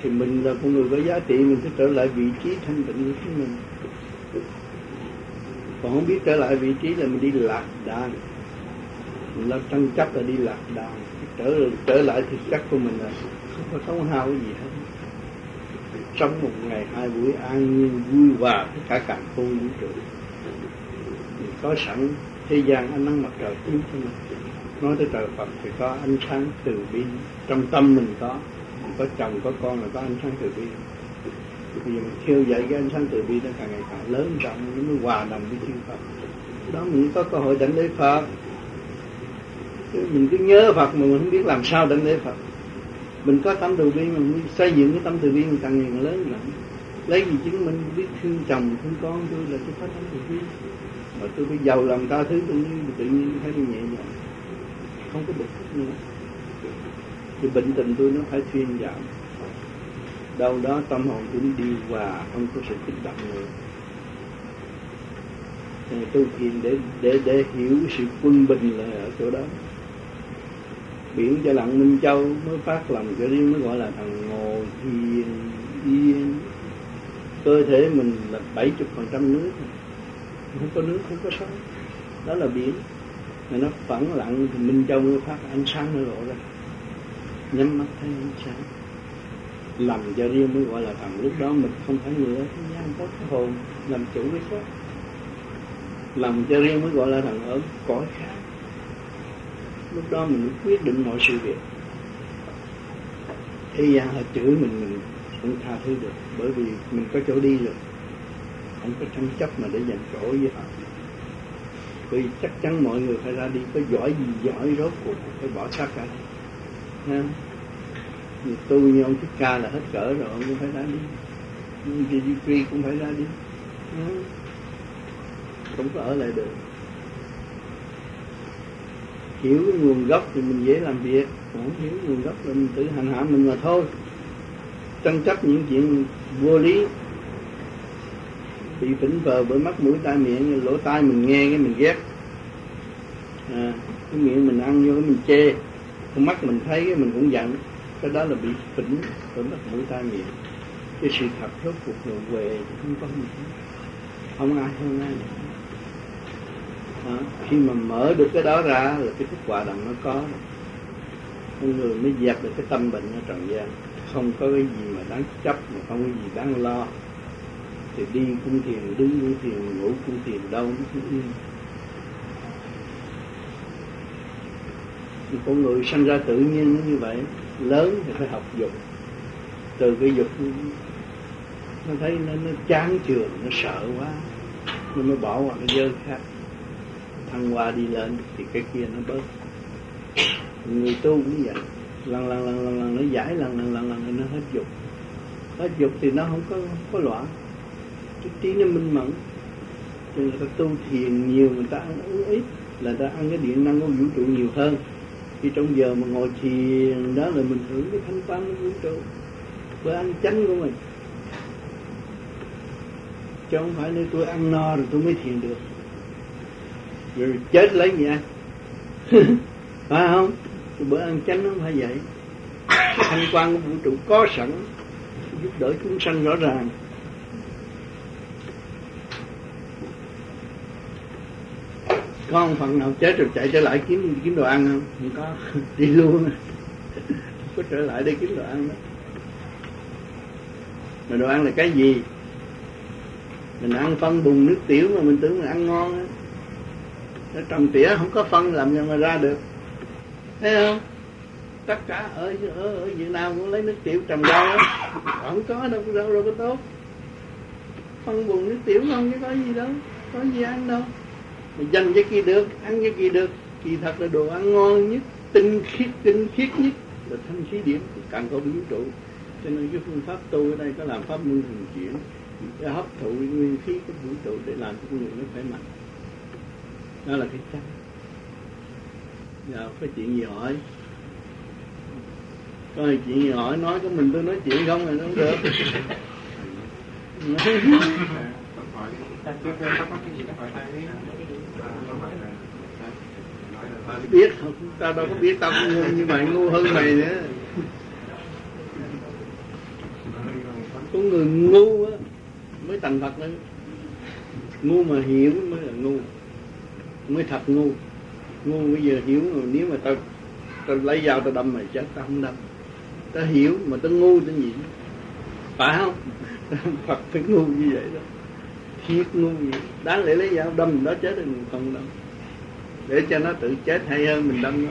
thì mình là con người có giá trị, mình sẽ trở lại vị trí thanh tịnh của chính mình. Còn không biết trở lại vị trí là mình đi lạc đàn, mình là tranh chấp là đi lạc đàn. Trở lại thực chất của mình là không có sống hao cái gì hết, sống một ngày 2 buổi an nhiên vui hòa tất cả càn khôn vũ trụ. Mình có sẵn thế gian ánh nắng mặt trời chiếu cho mình. Nói tới trời Phật thì có ánh sáng từ bi trong tâm mình có chồng có con là có ánh sáng từ bi. Vì mình khiêu dậy cái ánh sáng từ bi nó càng ngày càng lớn rộng, nó mới hòa đồng với chư Phật. Đó mình có cơ hội đánh lễ Phật. Mình cứ nhớ Phật mà mình không biết làm sao đánh lễ Phật. Mình có tâm từ bi mà mình xây dựng cái tâm từ bi mình càng ngày càng lớn rộng. Lấy gì chứng minh biết thương chồng thương con tôi là tôi có tâm từ bi. Mà tôi phải giàu lòng ta thứ tự nhiên thấy nhẹ nhàng, không có bực tức nữa. Thì bệnh tình tôi nó phải thuyên giảm. Đâu đó tâm hồn tôi đi hòa, không có sự kích động nữa. Tu thiền để hiểu sự quân bình là ở chỗ đó. Biển cho lặng Minh Châu mới phát lòng cho riêng, mới gọi là thằng ngồi thiền yên. Cơ thể mình là 70% nước, không có nước không có sống. Đó là biển. Mà nó phẳng lặng thì Minh Châu mới phát ánh sáng nó lộ ra. Nhắm mắt thấy ánh sáng. Làm cho riêng mới gọi là thần. Lúc đó mình không phải người ở thế gian có cái hồn làm chủ cái số. Làm cho riêng mới gọi là thần ở cõi khác. Lúc đó mình quyết định mọi sự việc. Thế gian họ chửi mình không tha thứ được, bởi vì mình có chỗ đi rồi, không có tranh chấp mà để giành chỗ với họ. Vì chắc chắn mọi người phải ra đi, có giỏi gì giỏi rốt cuộc phải bỏ xác ra đi. Người tu như ông Thích Ca là hết cỡ rồi, ông cũng phải ra đi. Duy cũng phải ra đi, không có ở lại được. Hiểu cái nguồn gốc thì mình dễ làm việc, không hiểu nguồn gốc là mình tự hành hạ mình mà thôi. Tranh chấp những chuyện vô lý, bị phỉnh phờ bởi mắt mũi tai miệng, lỗ tai mình nghe cái mình ghét, cái miệng mình ăn vô cái mình chê, con mắt mình thấy cái mình cũng giận. Cái đó là bị phỉnh bởi mắt mũi tai miệng. Cái sự thật rốt cuộc rồi về không có gì, không ai hơn ai nữa. Khi mà mở được cái đó ra là cái thức hòa đồng nó có, con người mới dẹp được cái tâm bệnh ở trần gian. Không có cái gì mà đáng chấp, mà không có gì đáng lo. Thì đi cũng thiền, đứng cũng thiền, ngủ cũng thiền, đâu nó cũng yên. Thì con người sanh ra tự nhiên nó như vậy. Lớn thì phải học dục. Từ cái dục nó thấy nó chán chường, nó sợ quá, nó mới bỏ qua cái giới khác, thăng hoa đi lên thì cái kia nó bớt. Người tu cũng vậy, lần nó giải, lần nó hết dục. Hết dục thì nó không có loạn, cái trí nó minh mẫn. Cho nên người ta tu thiền nhiều, người ta ăn uống ít là người ta ăn cái điện năng của vũ trụ nhiều hơn. Khi trong giờ mà ngồi thiền đó là mình hưởng cái thanh quan của vũ trụ với ăn chánh của mình, chứ không phải nếu tôi ăn no rồi tôi mới thiền được, rồi chết lấy gì ăn. Phải không? Thì bữa ăn chánh nó không phải vậy. Thanh quan của vũ trụ có sẵn, giúp đỡ chúng sanh rõ ràng. Có ông phần nào chết rồi chạy trở lại kiếm đồ ăn không? Không có, đi luôn. Có trở lại đây kiếm đồ ăn đó. Mà đồ ăn là cái gì? Mình ăn phân bùn nước tiểu mà mình tưởng là ăn ngon á. Nó trồng tỉa không có phân làm sao mà ra được. Thấy không? Tất cả ở Việt Nam cũng lấy nước tiểu trồng rau á. Không có đâu có tốt. Phân bùn nước tiểu không chứ có gì đâu, có gì ăn đâu. Mà dành cái kia được, ăn cái kia được. Kỳ thật là đồ ăn ngon nhất, tinh khiết nhất là thanh khí điển càng có vũ trụ. Cho nên cái phương pháp tu ở đây có làm pháp môn thường chuyển, để hấp thụ nguyên khí của vũ trụ để làm cho con người nó khỏe mạnh. Đó là cái chắc. Giờ có chuyện gì hỏi? Có chuyện gì hỏi nói có mình tôi nói chuyện không là nó không được. Biết không? Tao đâu có biết, tao cũng ngu như vậy, ngu hơn mày nữa. Có người ngu á mới thành Phật nữa. Ngu mà hiểu mới là ngu, mới thật ngu. Ngu bây giờ hiểu mà nếu mà tao lấy dao tao đâm mày chết, tao không đâm. Tao hiểu mà tao ngu tao nhịn, phải không? Phật phải ngu như vậy đó, thiệt ngu vậy. Đáng lẽ lấy dao đâm nó chết rồi mình không đâm, để cho nó tự chết hay hơn mình đâm nó.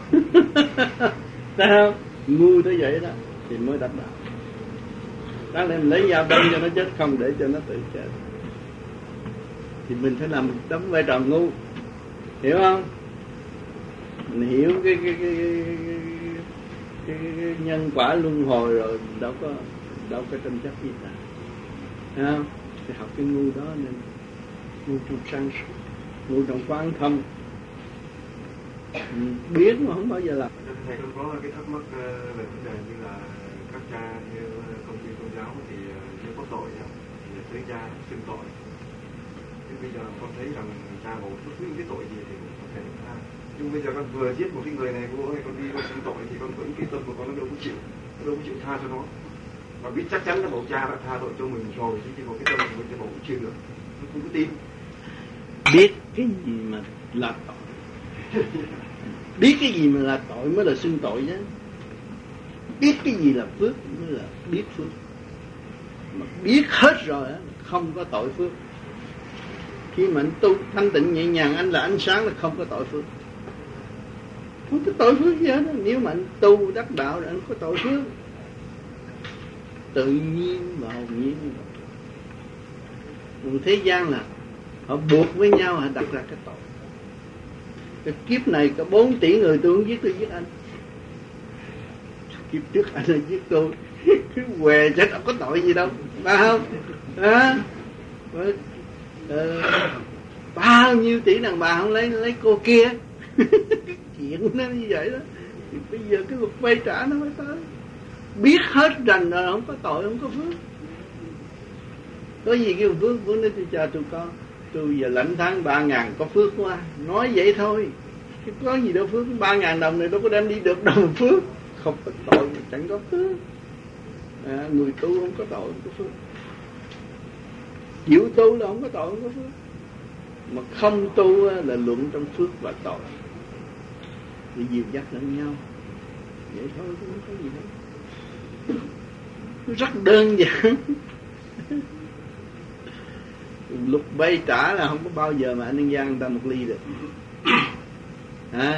Thấy không? Ngu tới vậy đó thì mới đắc đạo. Đáng lẽ mình lấy dao đâm cho nó chết, không để cho nó tự chết. Thì mình phải làm đóng vai trò ngu, hiểu không? Mình hiểu cái nhân quả luân hồi rồi, mình đâu có tranh chấp gì cả, thấy không? Thì học cái ngu đó nên ngu trong sáng suốt, ngu trong quán thông, biết mà không bao giờ làm. Thầy không có cái thắc mắc về vấn đề như là các cha như công ty tôn giáo thì nếu có tội thì tới cha xưng tội. Nhưng bây giờ con thấy rằng cha có bất cứ cái tội gì thì cũng có thể tha. Nhưng bây giờ con vừa giết một cái người này, cô ơi, con đi con xưng tội thì con vẫn cái tâm của con nó đâu có chịu tha cho nó. Và biết chắc chắn là bầu cha đã tha tội cho mình rồi, chứ một cái tâm của mình cho bầu cũng chưa được, nó không có tin. Biết cái gì mà là tội, biết cái gì mà là tội mới là xưng tội chứ. Biết cái gì là phước mới là biết phước. Mà biết hết rồi không có tội phước. Khi mà anh tu thanh tịnh nhẹ nhàng, anh là ánh sáng, là không có tội phước. Không có tội phước gì hết. Nếu mà anh tu đắc đạo là anh có tội phước, tự nhiên và hồn nhiên. Còn thế gian là họ buộc với nhau, họ đặt ra cái tội. Cái kiếp này có 4 tỷ người tôi không giết, tôi giết anh. Kiếp trước anh là giết tôi, cứ què chết, không có tội gì đâu, phải không? Bao nhiêu tỷ đàn bà không lấy cô kia. Chuyện nó như vậy đó. Thì bây giờ cái luật vay trả nó mới tới. Biết hết rằng là không có tội, không có phước. Có gì kêu phước, nói tôi cho tôi có, tôi giờ lãnh tháng 3.000 có phước quá. Nói vậy thôi, chứ có gì đâu phước. 3.000 đồng này đâu có đem đi được đâu phước. Không có tội, chẳng có phước. Người tu không có tội, không có phước. Chịu tu là không có tội, không có phước. Mà không tu là luận trong phước và tội, để dìu dắt lẫn nhau. Vậy thôi, chứ không có gì đâu. Nó rất đơn giản. Luật vay trả là không có bao giờ mà anh nhân gian người ta một ly được. Hả?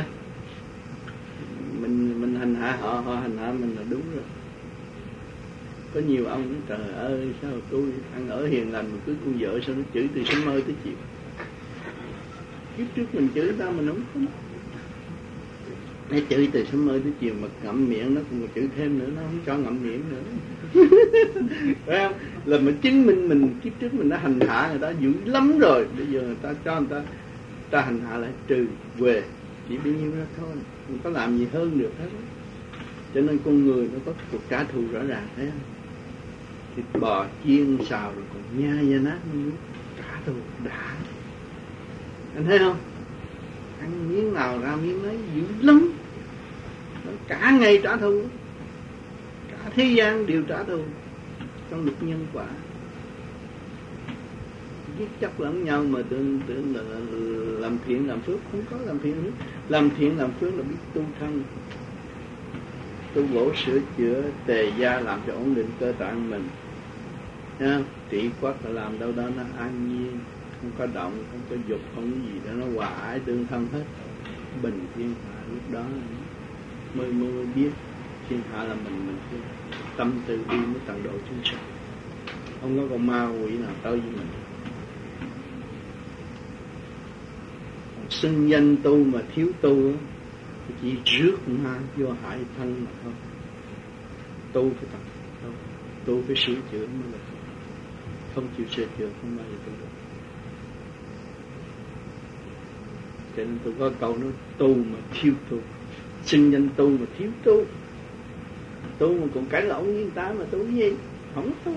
Mình hành hạ họ, họ hành hạ mình là đúng rồi. Có nhiều ông nói trời ơi, sao tôi ăn ở hiền lành mà cứ con vợ sao nó chửi từ sớm mơ tới chiều. Kiếp trước mình chửi ta mình không. Nó chửi từ sớm mơ tới chiều mà ngậm miệng nó còn chửi thêm nữa, nó không cho ngậm miệng nữa. Phải không? Là mà chứng minh mình kiếp trước mình đã hành hạ người ta dữ lắm rồi, bây giờ người ta cho người ta hành hạ lại trừ về chỉ bấy nhiêu đó thôi, mình có làm gì hơn được hết. Cho nên con người nó có cuộc trả thù rõ ràng, thấy không? Thịt bò chiên xào rồi còn nhai da nát nó trả thù đã. Anh thấy không? Ăn miếng nào ra miếng ấy dữ lắm. Cả ngày trả thù, cả thế gian đều trả thù trong luật nhân quả. Giết chóc lẫn nhau mà tưởng là làm thiện làm phước. Không có làm thiện nữa. Làm thiện làm phước là biết tu thân, tu bổ sửa chữa tề gia, làm cho ổn định cơ tạng mình. Nha, trị quắc là làm đâu đó nó an nhiên, không có động, không có dục, không có gì đó, nó hòa ái tương thân hết, bình thiên hạ. Lúc đó mới biết thiên hạ là mình tâm từ bi mới tận độ chúng sanh. Không có con ma quỷ nào tới với mình. Xưng danh tu mà thiếu tu chỉ rước ma vô hại thân mà thôi. Tu phải tập, tu phải sửa chữa mới là không chịu sửa chữa không bao giờ tu được. Cho nên tôi có câu nói tu mà thiếu tu, xưng danh tu mà thiếu tu. Tu mà còn cãi lộn với người ta mà tu gì? Không tu.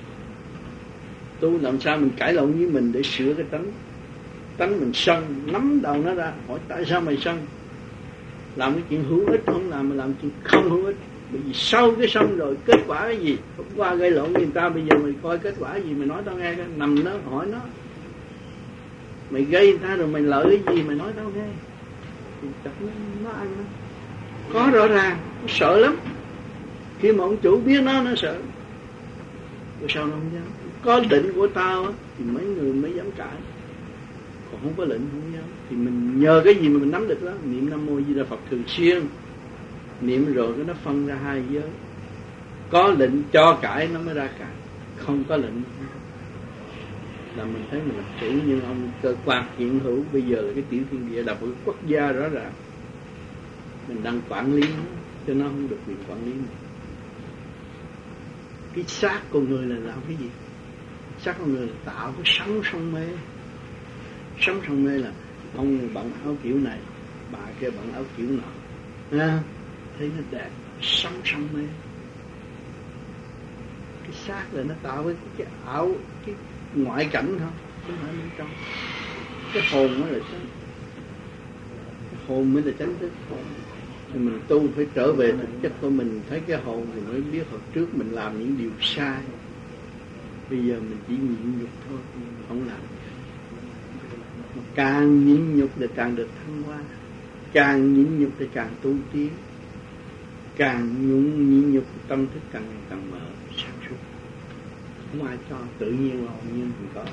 Tu làm sao mình cãi lộn với mình để sửa cái tánh mình sân, nắm đầu nó ra, hỏi tại sao mày sân? Làm cái chuyện hữu ích không làm, mà làm chuyện không hữu ích, Bởi vì sau cái xong rồi kết quả cái gì? Hôm qua gây lộn người ta, bây giờ mày coi kết quả gì mày nói tao nghe, nằm đó hỏi nó. Mày gây người ta rồi mày lợi cái gì mày nói tao nghe. Thì chặt nó ăn đó. Có rõ ràng, nó sợ lắm. Khi mà ông chủ biết nó sợ. Rồi sao nó không dám? Có định của tao á, thì mấy người mới dám cãi. Còn không có lệnh không dám. Thì mình nhờ cái gì mà mình nắm được đó. Niệm Nam Mô Di Đà Phật thường xuyên. Niệm rồi cái nó phân ra hai giới. Có lệnh cho cãi nó mới ra cãi. Không có lệnh là mình thấy mình là chủ nhân ông cơ quan hiện hữu. Bây giờ là cái tiểu thiên địa là một quốc gia rõ ràng. Mình đang quản lý nó, cho nó không được quyền quản lý mình. Cái xác con người là làm cái gì? Xác con người là tạo cái sống sông mê. Sống sông mê là ông bận áo kiểu này, bà kia bận áo kiểu nọ. Thấy nó đẹp, sống sông mê. Cái xác là nó tạo cái ảo, cái ngoại cảnh thôi, không phải bên trong. Cái hồn mới là chánh. Cái hồn mới là chánh thức. Thì mình tu phải trở về thực chất của mình. Thấy cái hồn thì mới biết hồi trước mình làm những điều sai. Bây giờ mình chỉ nhịn nhục thôi, không làm. Mà càng nhịn nhục thì càng được thăng hoa. Càng nhịn nhục thì càng tu tiến. Càng nhịn nhục tâm thức càng ngày càng mở, sáng suốt. Không ai cho, tự nhiên là hồn nhiên thì có.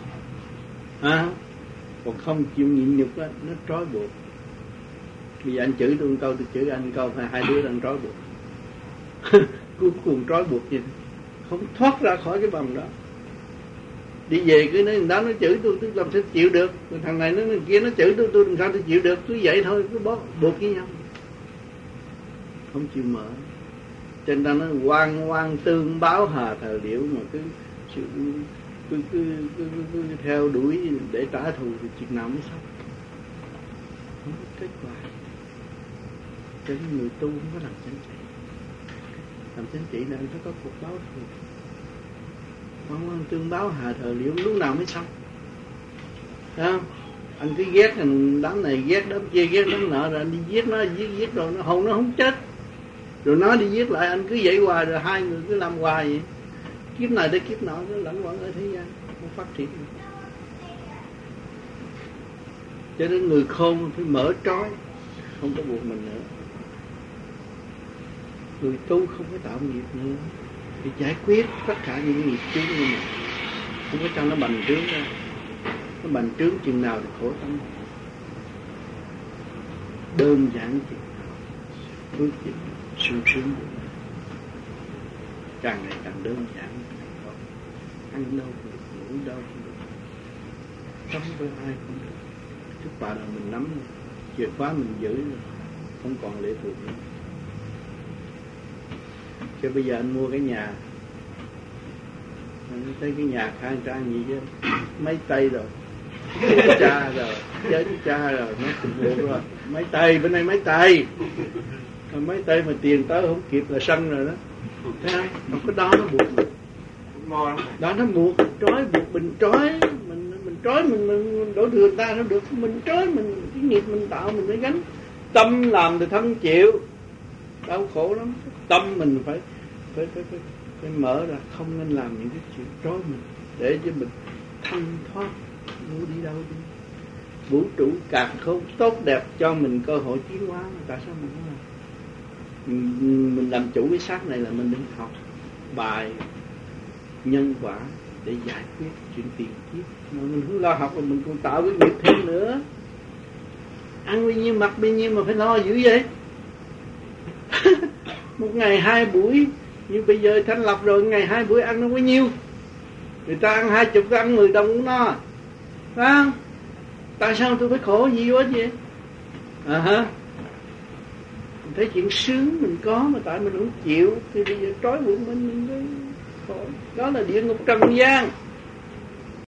Còn không chịu nhịn nhục đó, nó trói buộc. Bây giờ anh chửi tôi một câu, tôi chửi anh một câu, hai đứa đang trói buộc. Cuối cùng trói buộc gì? Không thoát ra khỏi cái vòng đó. Đi về cứ nói đó nó chửi tôi làm sao chịu được. Còn thằng này nó kia nó chửi tôi làm sao tôi chịu được. Cứ vậy thôi, cứ buộc với nhau. Không chịu mở. Cho nên nó oan tương báo hà thời điểu mà cứ theo đuổi để trả thù thì chuyện nào mới xong. Không có kết quả. Cho nên người tu không có làm chánh trị. Làm chánh trị là anh phải có cuộc báo thù. Oan tương báo hà thời điểu lúc nào mới xong. Thấy không? Anh cứ ghét đám này, ghét đám kia, ghét đám nọ, rồi anh đi giết nó, giết rồi nó hồn nó không chết. Rồi nó đi giết lại, anh cứ vậy hoài, rồi hai người cứ làm hoài vậy. Kiếp này tới kiếp nọ nó lẫn quẩn ở thế gian, không phát triển được. Cho nên người khôn phải mở trói, không có buộc mình nữa. Người tu không có tạo nghiệp nữa, thì giải quyết tất cả những nghiệp chướng của mình. Không có cho nó bành trướng ra. Nó bành trướng chừng nào thì khổ tâm. Đơn giản chừng nào, phước chừng sung sướng được. Càng ngày càng đơn giản. Ăn đâu cũng được, ngủ đâu cũng được, sống với ai cũng được. Trước bà là mình nắm chìa khóa mình giữ, không còn lệ thuộc nữa. Chứ bây giờ anh mua cái nhà, anh thấy cái nhà khang trang gì chứ, mấy tay rồi, chết cha rồi, nó cũng buộc rồi. Mấy tay, bên đây mấy tay. Còn mấy tay mà tiền tới không kịp là sân rồi đó. Thấy không? Còn cái đó nó buộc mình. Đó nó buộc, trói buộc mình trói. Mình trói mình đổ thừa người ta nó được. Mình trói mình, cái nghiệp mình tạo mình phải gánh. Tâm làm thì thân chịu. Đau khổ lắm. Tâm mình phải mở ra. Không nên làm những cái chuyện trói mình. Để cho mình thanh thoát. Muốn đi đâu đi. Vũ trụ càng không tốt đẹp cho mình cơ hội tiến hóa. Tại sao mình không làm? Mình làm chủ cái xác này là mình đừng học bài nhân quả để giải quyết chuyện tiền kiếp. Mà mình không lo học mà mình còn tạo cái nghiệp thêm nữa. Ăn bao nhiêu mặc bao nhiêu mà phải lo dữ vậy. Một ngày 2 buổi. Nhưng bây giờ thanh lập rồi, ngày 2 buổi ăn nó bao nhiêu? Người ta ăn 20, ta ăn 10 đồng cũng no. Phải không? Tại sao tôi phải khổ gì quá vậy? Mình thấy chuyện sướng mình có mà tại mình không chịu. Thì bây giờ trói buộc mình khổ. Đó là địa ngục trần gian.